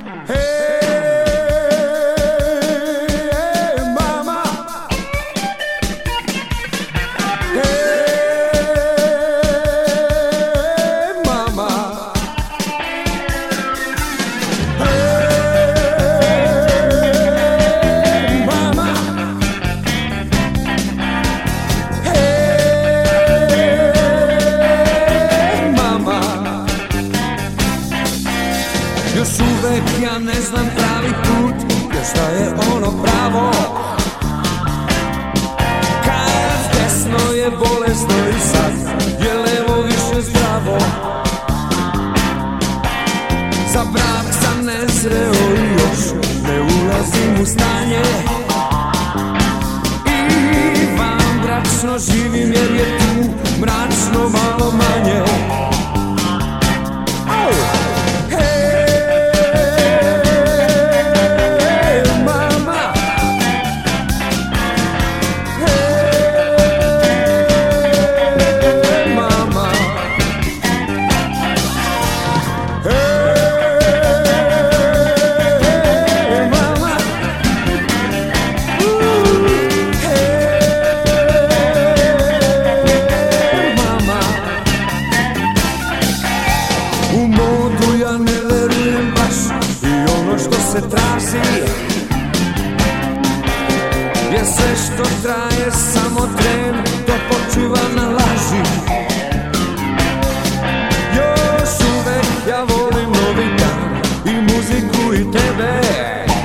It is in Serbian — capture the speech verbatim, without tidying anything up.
Još uvek ja ne znam pravi put, jer šta je ono pravo? Kad desno je bolesno i sad je levo više zdravo. Za brak sam nezreo i još ne ulazim u stanje i van bračno živim jer je tu mračno malo manje. Se traži je sve što traje samo tren, to počiva na laži. Još uvek ja volim novi dan i muziku i tebe.